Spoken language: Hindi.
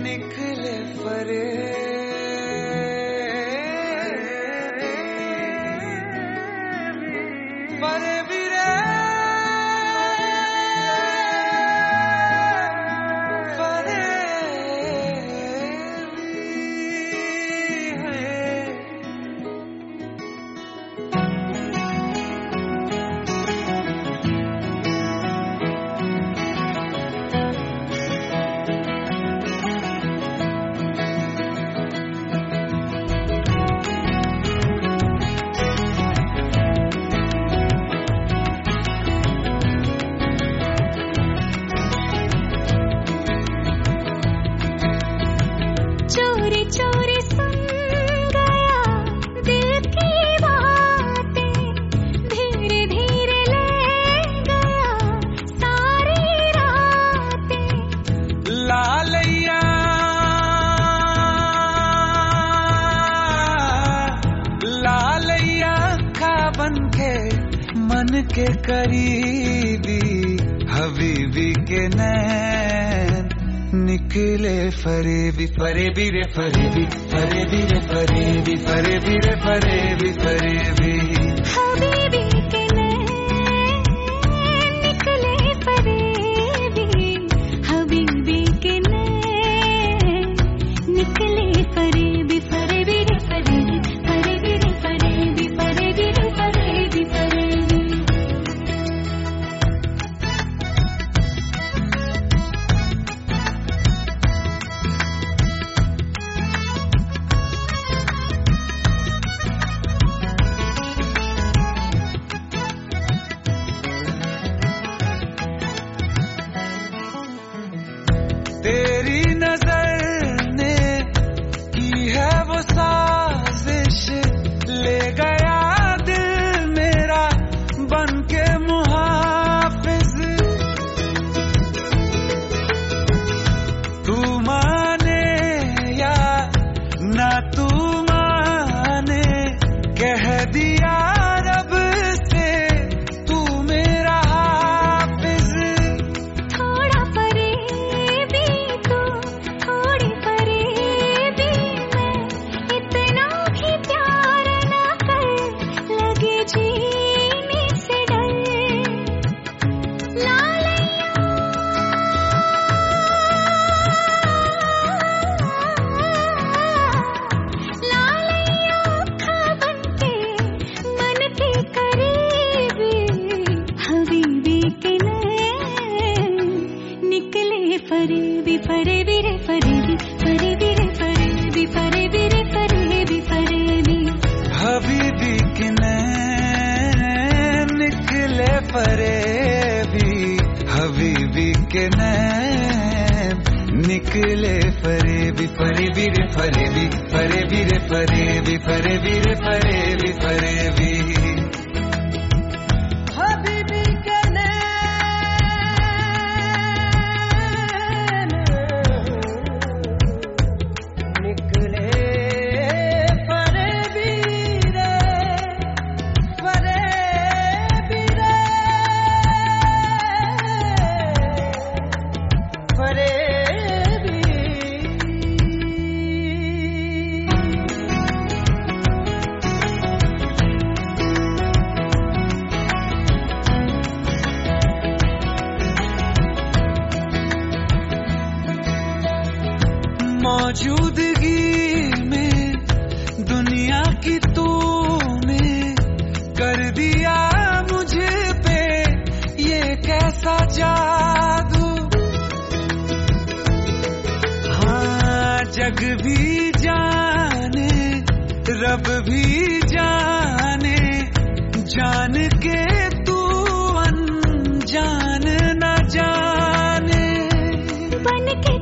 निकले फरे चोरी सुन गया दिल की बातें, धीरे धीरे ले गया सारी रातें। लालैया लालैया खा बन के मन के करीबी, हबीबी के नैन निकले फरेबी फरेबी रे फरेबी फरेबी रे फरेबी फरेबी रे फरेबी फरेबी। हबीबी के नैन निकले फरेबी, हबीबी के नैन निकले फरेबी फरेबी रे फरेबी फरेबी रे फरेबी फरेबी रे फरेबी फरेबी। तेरी नजर ने की है वो साजिश, ले गया दिल मेरा बन के मुहाफिज। तू माने या ना तू माने, कह दिया रब से तू मेरा हाफिज। थोड़ा फरेबी तू, थोड़ी फरेबी मैं, इतना भी प्यार ना कर, लगे जीने से डर। लालैया लालैया खा बन के मन के करीबी, हबीबी के नैन निकले फरेबी फरेबी रे फरेबी फरेबी रे फरेबी फरेबी रे फरेबी फरेबी। हबीबी के नैन निकले फरेबी, हबीबी के नैन निकले फरेबी फरेबी रे फरेबी फरेबी रे फरेबी फरेबी रे फरेबी फरेबी। हबीबी के नैन निकले फरेबी रे फरेबी रे फरेबी। मौजूदगी में दुनिया की तूने कर दिया मुझे पे ये कैसा जादू। हाँ जग भी जाने रब भी जाने, जान के तू अनजान न जाने। बन के